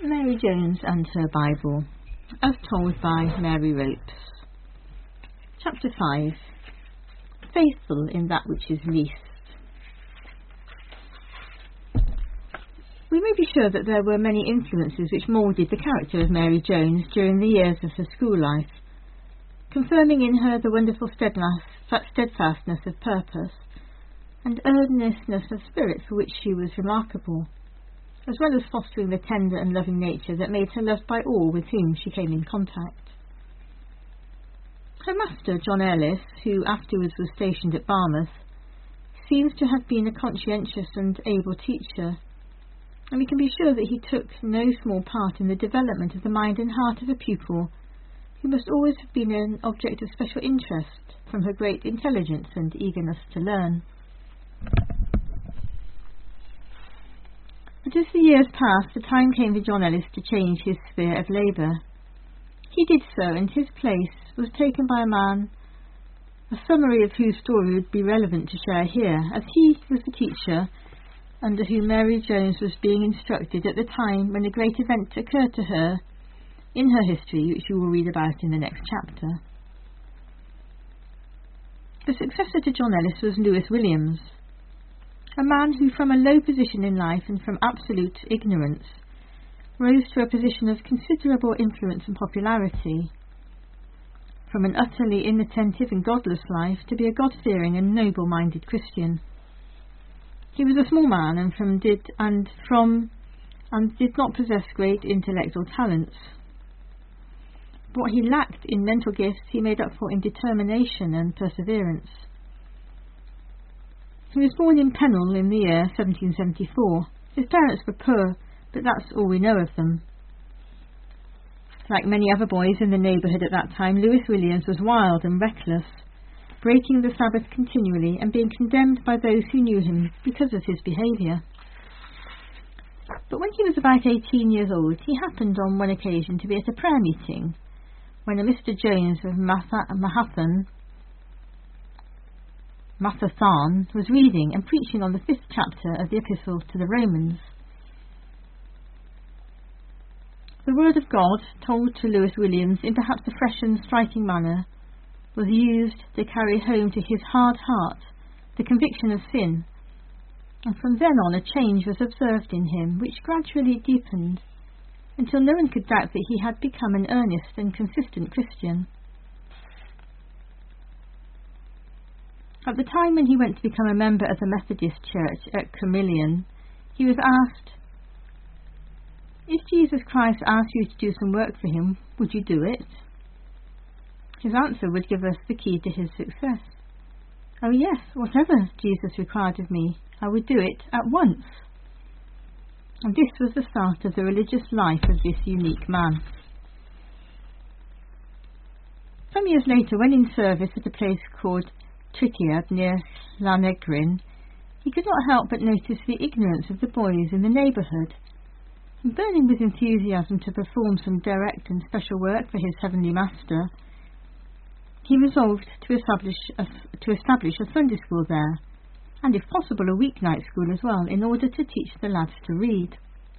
Mary Jones and Her Bible, as told by Mary Ropes. Chapter 5. Faithful in that which is least. We may be sure that there were many influences which moulded the character of Mary Jones during the years of her school life, confirming in her the wonderful steadfastness of purpose and earnestness of spirit for which she was remarkable, as well as fostering the tender and loving nature that made her loved by all with whom she came in contact. Her master, John Ellis, who afterwards was stationed at Barmouth, seems to have been a conscientious and able teacher, and we can be sure that he took no small part in the development of the mind and heart of a pupil who must always have been an object of special interest from her great intelligence and eagerness to learn. But as the years passed, the time came for John Ellis to change his sphere of labour. He did so, and his place was taken by a man, a summary of whose story would be relevant to share here, as he was the teacher under whom Mary Jones was being instructed at the time when a great event occurred to her in her history, which you will read about in the next chapter. The successor to John Ellis was Lewis Williams, a man who from a low position in life and from absolute ignorance rose to a position of considerable influence and popularity, from an utterly inattentive and godless life to be a God-fearing and noble-minded Christian. He was a small man and did not possess great intellectual talents. What he lacked in mental gifts he made up for in determination and perseverance. He was born in Pennell in the year 1774. His parents were poor, but that's all we know of them. Like many other boys in the neighbourhood at that time, Lewis Williams was wild and reckless, breaking the Sabbath continually and being condemned by those who knew him because of his behaviour. But when he was about 18 years old, he happened on one occasion to be at a prayer meeting when a Mr. Jones of Mathathan was reading and preaching on the 5th chapter of the Epistle to the Romans. The word of God, told to Lewis Williams in perhaps a fresh and striking manner, was used to carry home to his hard heart the conviction of sin, and from then on a change was observed in him which gradually deepened until no one could doubt that he had become an earnest and consistent Christian. At the time when he went to become a member of the Methodist Church at Cromillion, he was asked, "If Jesus Christ asked you to do some work for him, would you do it?" His answer would give us the key to his success. "Oh yes, whatever Jesus required of me, I would do it at once." And this was the start of the religious life of this unique man. Some years later, when in service at a place called Trickiad near Llanegrin, he could not help but notice the ignorance of the boys in the neighbourhood, and burning with enthusiasm to perform some direct and special work for his heavenly master, he resolved to establish a Sunday school there, and if possible a weeknight school as well, in order to teach the lads to read.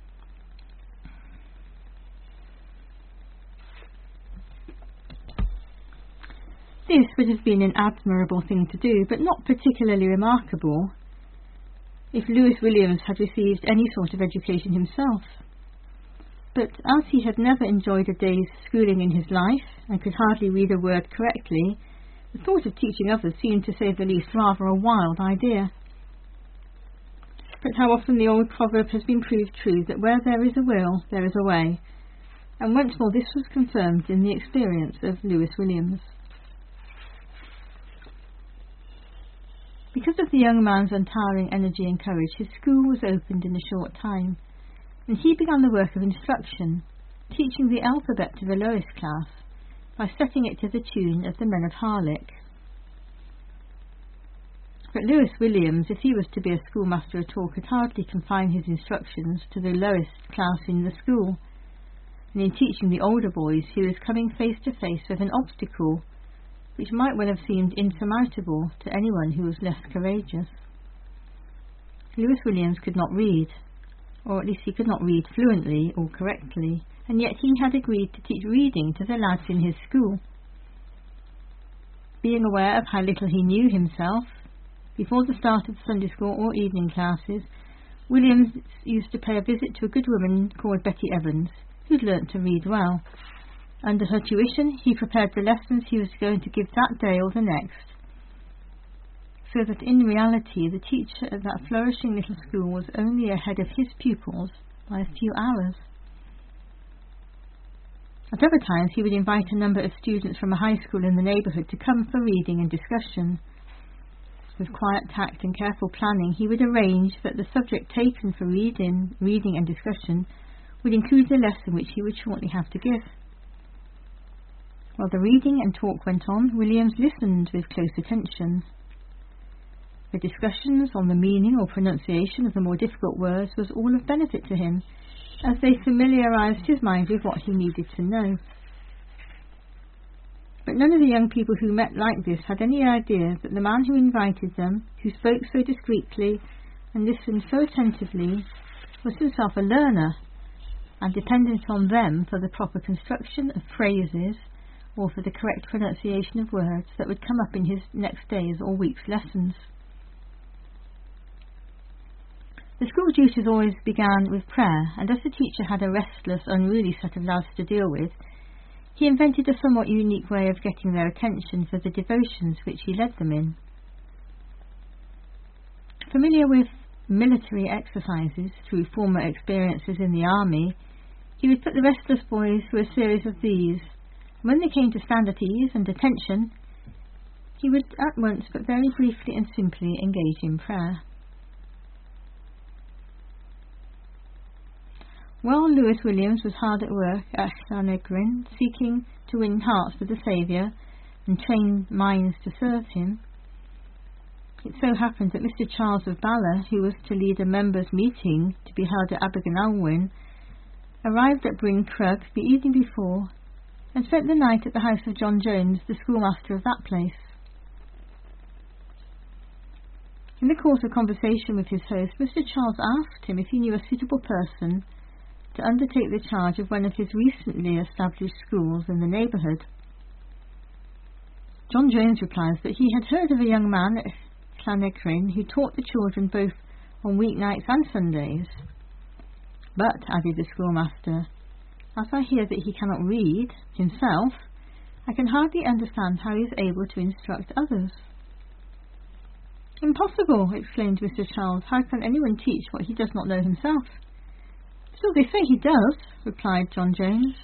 This would have been an admirable thing to do, but not particularly remarkable if Lewis Williams had received any sort of education himself. But as he had never enjoyed a day's schooling in his life, and could hardly read a word correctly, the thought of teaching others seemed, to say the least, rather a wild idea. But how often the old proverb has been proved true, that where there is a will, there is a way, and once more this was confirmed in the experience of Lewis Williams. Because of the young man's untiring energy and courage, his school was opened in a short time, and he began the work of instruction, teaching the alphabet to the lowest class by setting it to the tune of the Men of Harlech. But Lewis Williams, if he was to be a schoolmaster at all, could hardly confine his instructions to the lowest class in the school, and in teaching the older boys he was coming face to face with an obstacle which might well have seemed insurmountable to anyone who was less courageous. Lewis Williams could not read, or at least he could not read fluently or correctly, and yet he had agreed to teach reading to the lads in his school. Being aware of how little he knew himself, before the start of Sunday school or evening classes, Williams used to pay a visit to a good woman called Betty Evans, who'd learnt to read well. Under her tuition, he prepared the lessons he was going to give that day or the next, so that in reality the teacher at that flourishing little school was only ahead of his pupils by a few hours. At other times he would invite a number of students from a high school in the neighbourhood to come for reading and discussion. With quiet tact and careful planning, he would arrange that the subject taken for reading and discussion would include the lesson which he would shortly have to give. While the reading and talk went on, Williams listened with close attention. The discussions on the meaning or pronunciation of the more difficult words was all of benefit to him, as they familiarised his mind with what he needed to know. But none of the young people who met like this had any idea that the man who invited them, who spoke so discreetly and listened so attentively, was himself a learner, and dependent on them for the proper construction of phrases or for the correct pronunciation of words that would come up in his next day's or week's lessons. The school duties always began with prayer, and as the teacher had a restless, unruly set of lads to deal with, he invented a somewhat unique way of getting their attention for the devotions which he led them in. Familiar with military exercises through former experiences in the army, he would put the restless boys through a series of these. When they came to stand at ease and attention, he would at once but very briefly and simply engage in prayer. While Lewis Williams was hard at work at Llanegrin, seeking to win hearts for the Saviour and train minds to serve him, it so happened that Mr. Charles of Bala, who was to lead a members' meeting to be held at Abergynolwyn, arrived at Bryn Crug the evening before and spent the night at the house of John Jones, the schoolmaster of that place. In the course of conversation with his host, Mr. Charles asked him if he knew a suitable person to undertake the charge of one of his recently established schools in the neighbourhood. John Jones replies that he had heard of a young man at Llanegrin who taught the children both on weeknights and Sundays. But, added the schoolmaster, as I hear that he cannot read himself, I can hardly understand how he is able to instruct others. Impossible, exclaimed Mr. Charles. How can anyone teach what he does not know himself? So they say he does, replied John Jones.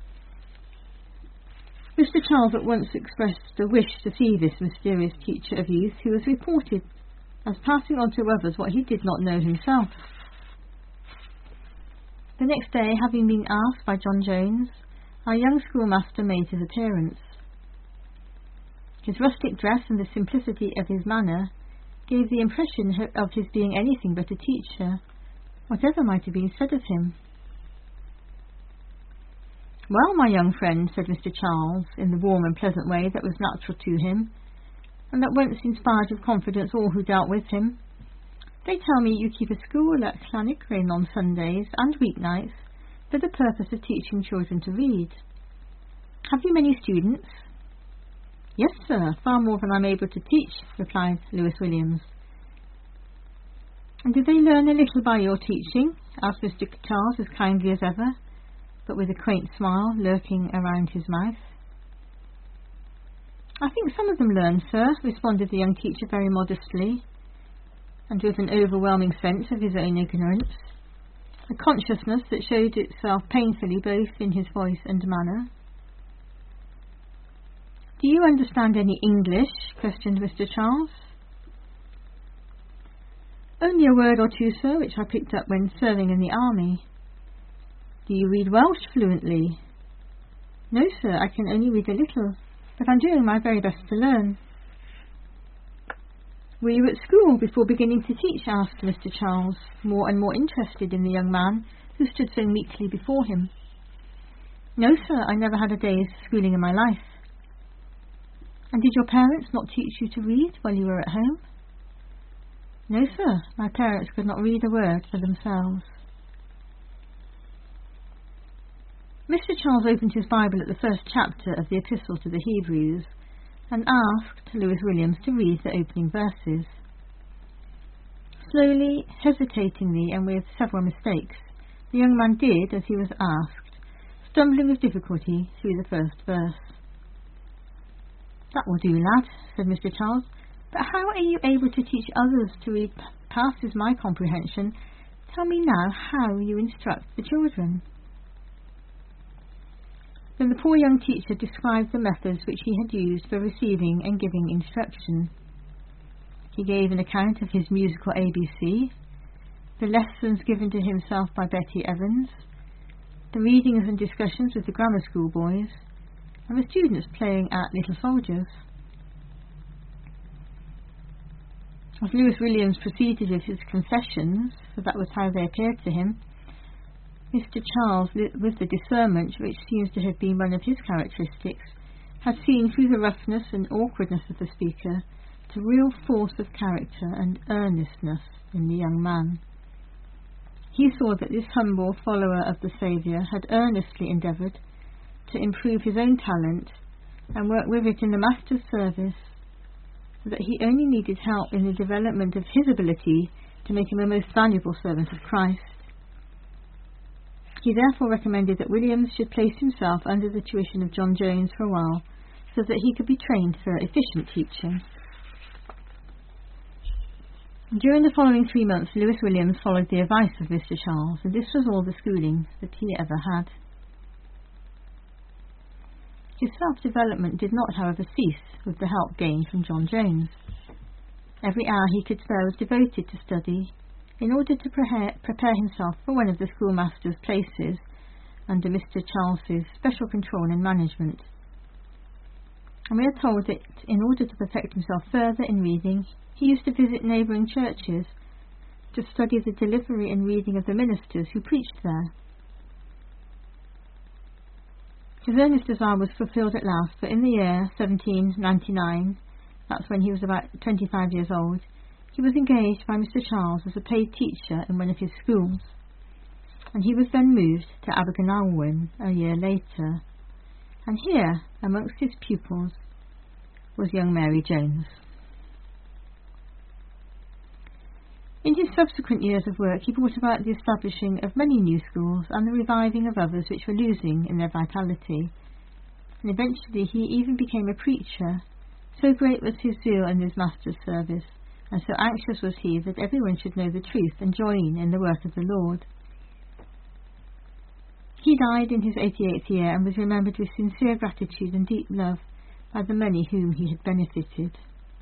Mr. Charles at once expressed a wish to see this mysterious teacher of youth, who was reported as passing on to others what he did not know himself. The next day, having been asked by John Jones, our young schoolmaster made his appearance. His rustic dress and the simplicity of his manner gave the impression of his being anything but a teacher, whatever might have been said of him. Well, my young friend, said Mr. Charles, in the warm and pleasant way that was natural to him, and that once inspired with confidence all who dealt with him, they tell me you keep a school at Llanegrin on Sundays and weeknights for the purpose of teaching children to read. Have you many students? Yes, sir, far more than I'm able to teach, replied Lewis Williams. And do they learn a little by your teaching? Asked Mr. Charles as kindly as ever, but with a quaint smile lurking around his mouth. I think some of them learn, sir, responded the young teacher very modestly, and with an overwhelming sense of his own ignorance, a consciousness that showed itself painfully both in his voice and manner. Do you understand any English? Questioned Mr. Charles. Only a word or two, sir, which I picked up when serving in the army. Do you read Welsh fluently? No, sir, I can only read a little, but I'm doing my very best to learn. Were you at school before beginning to teach? Asked Mr. Charles, more and more interested in the young man who stood so meekly before him. No, sir, I never had a day's schooling in my life. And did your parents not teach you to read while you were at home? No, sir, my parents could not read a word for themselves. Mr. Charles opened his Bible at the first chapter of the Epistle to the Hebrews and asked Lewis Williams to read the opening verses. Slowly, hesitatingly, and with several mistakes, the young man did as he was asked, stumbling with difficulty through the first verse. "That will do, lad," said Mr. Charles, "but how are you able to teach others to read passes my comprehension? Tell me now how you instruct the children." Then the poor young teacher described the methods which he had used for receiving and giving instruction. He gave an account of his musical ABC, the lessons given to himself by Betty Evans, the readings and discussions with the grammar school boys, and the students playing at Little Soldiers. As Lewis Williams proceeded with his confessions, for that was how they appeared to him, Mr. Charles, with the discernment which seems to have been one of his characteristics, had seen through the roughness and awkwardness of the speaker the real force of character and earnestness in the young man. He saw that this humble follower of the Saviour had earnestly endeavoured to improve his own talent and work with it in the Master's service, so that he only needed help in the development of his ability to make him a most valuable servant of Christ. He therefore recommended that Williams should place himself under the tuition of John Jones for a while, so that he could be trained for efficient teaching. During the following 3 months, Lewis Williams followed the advice of Mr. Charles, and this was all the schooling that he ever had. His self-development did not, however, cease with the help gained from John Jones. Every hour he could spare was devoted to study, in order to prepare himself for one of the schoolmaster's places under Mr. Charles's special control and management. And we are told that in order to perfect himself further in reading, he used to visit neighbouring churches to study the delivery and reading of the ministers who preached there. His earnest desire was fulfilled at last, for in the year 1799, that's when he was about 25 years old, he was engaged by Mr. Charles as a paid teacher in one of his schools, and he was then moved to Abergynolwyn a year later, and here, amongst his pupils, was young Mary Jones. In his subsequent years of work, he brought about the establishing of many new schools and the reviving of others which were losing in their vitality, and eventually he even became a preacher, so great was his zeal in his Master's service, and so anxious was he that everyone should know the truth and join in the work of the Lord. He died in his 88th year and was remembered with sincere gratitude and deep love by the many whom he had benefited.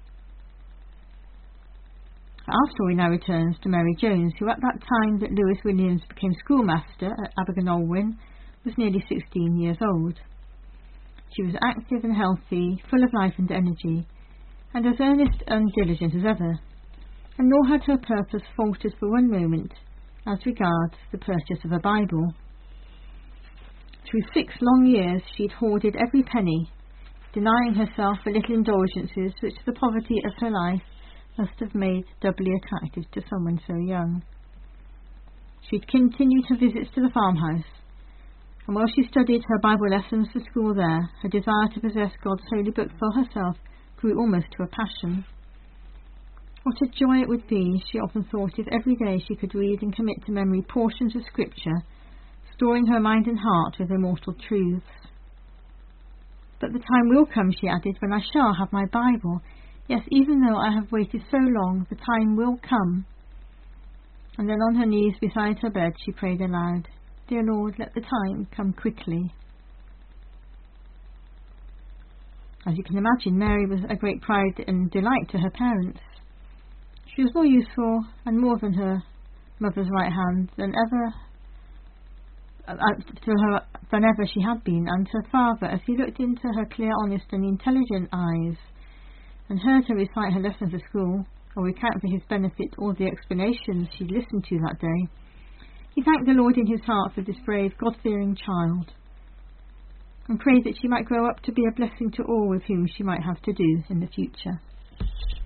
Our story now returns to Mary Jones, who at that time that Lewis Williams became schoolmaster at Abergynolwyn was nearly 16 years old. She was active and healthy, full of life and energy, and as earnest and diligent as ever, and nor had her purpose faltered for one moment as regards the purchase of a Bible. Through 6 long years she had hoarded every penny, denying herself the little indulgences which the poverty of her life must have made doubly attractive to someone so young. She had continued her visits to the farmhouse, and while she studied her Bible lessons for school there, her desire to possess God's holy book for herself grew almost to a passion. What a joy it would be, she often thought, if every day she could read and commit to memory portions of Scripture, storing her mind and heart with immortal truths. But the time will come, she added, when I shall have my Bible. Yes, even though I have waited so long, the time will come. And then on her knees beside her bed she prayed aloud, Dear Lord, let the time come quickly. As you can imagine, Mary was a great pride and delight to her parents. She was more useful and more than her mother's right hand than ever she had been, and her father, as he looked into her clear, honest and intelligent eyes and heard her recite her lessons at school, or recount for his benefit all the explanations she listened to that day, he thanked the Lord in his heart for this brave, God-fearing child, and prayed that she might grow up to be a blessing to all with whom she might have to do in the future.